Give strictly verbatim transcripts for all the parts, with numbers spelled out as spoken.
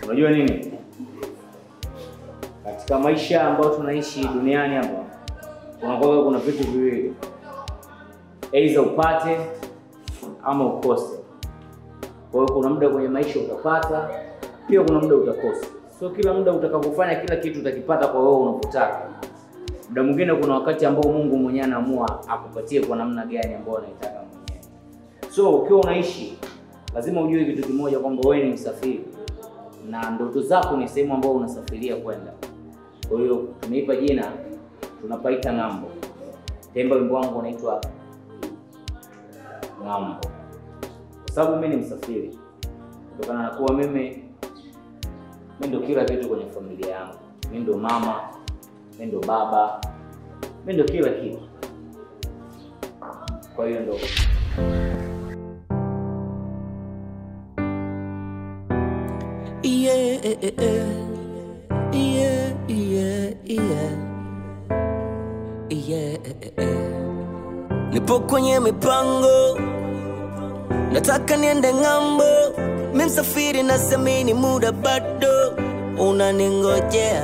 Unajua nini? Katika maisha ambayo tunaishi duniani hapa, unakuwa kuna vitu viwili. Aidha upate ama ukose. Kwa hiyo kuna muda kwenye maisha utapata, pia kuna muda utakosa. Sio kila muda utakapofanya kila kitu utakipata kwa wewe unapotaka. Muda mwingine kuna wakati ambao Mungu mwenyewe anaamua akupatie kwa namna gani ambayo anaitaka mwenyewe. So ukiwa unaishi, lazima ujue kitu kimoja kwamba wewe ni msafiri na ndoto zako ni sehemu ambayo unasafiria kwenda. Kwa hiyo tumeipa jina, tunapaita Ng'ambo. Temba wimbo wangu unaitwa Ng'ambo. Kwa sababu mimi ni msafiri. Kutokana na kuwa mimi mimi ndo kila kitu kwenye familia yangu. Mimi ndo mama, mimi ndo baba, mimi ndo kila kitu. Kwa hiyo ndo yeah yeah yeah yeah yeah. Nipo kwenye mipango, nataka niende ng'ambo. Mimi msafiri na semini muda bado unaningojea.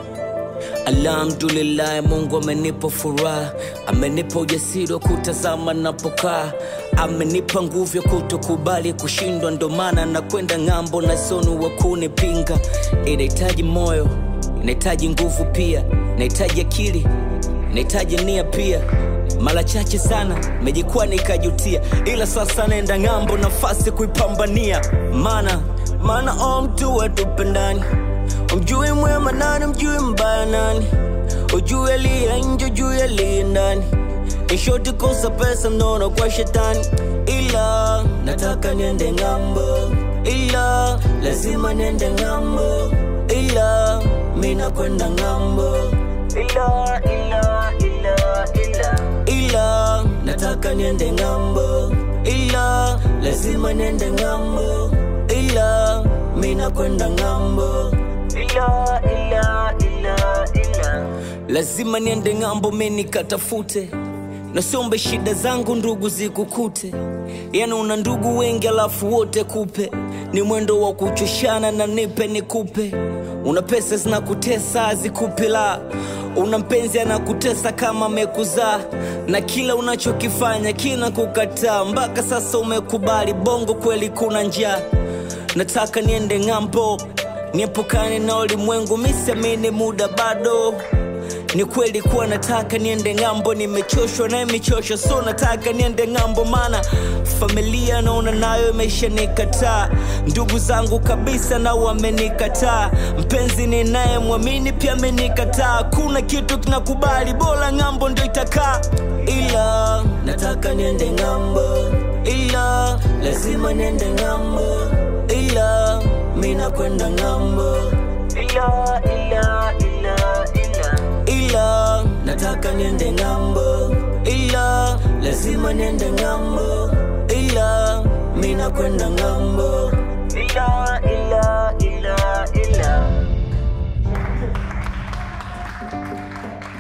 Alhamdulillah, Mungu amenipa furaha, amenipa ujasiri kutazama napokaa, amenipa nguvu ya kutokubali kushindwa. Ndo maana nakwenda ng'ambo na sonu wa kunipinga. Inahitaji moyo, inahitaji nguvu pia, inahitaji akili, inahitaji nia pia. Mara chache sana mejikuwa nikajutia, ila sasa naenda ng'ambo nafasi kuipambania. Maana maana o mtu wetu pendani, umjui mwema nani, umjui mbaya nani, ujui aliye nje, ujui aliye ndani. Nishoti kosa pesa mnono kwa shetani, ila nataka niende ng'ambo, ila lazima niende ng'ambo, ila mina kwenda ng'ambo, ila ila ila ila ila nataka niende ng'ambo, ila lazima niende ng'ambo, ila mina kwenda ng'ambo, ila ila ila ila lazima niende ng'ambo. Mimi nikatafute na siombe shida zangu ndugu zikukute. Yaani una ndugu wengi alafu wote kupe, ni mwendo wa kuchoshana na nipe nikupe. Una pesa zinakutesa zikupila, una mpenzi anakutesa kama amekuzaa, na kila unachokifanya kina kukataa. Mpaka sasa umekubali bongo kweli kuna njaa. Nataka niende ng'ambo, niepukane na ulimwengu, misiamini muda bado. Ni kweli kuwa nataka niende ng'ambo, nimechoshwa na michosho, so nataka niende ng'ambo. Maana familia naona nayo imesha nikataa, ndugu zangu kabisa na wamenikataa, mpenzi ni naye muamini pia amenikataa. Kuna kitu kinakubali, bora ng'ambo ndio itakaa. Ila nataka niende ng'ambo, ila lazima niende ng'ambo, ila mina kwenda ng'ambo, ila ila ila ila ila nataka niende ng'ambo, ila lazima niende ng'ambo, ila mina kwenda ng'ambo,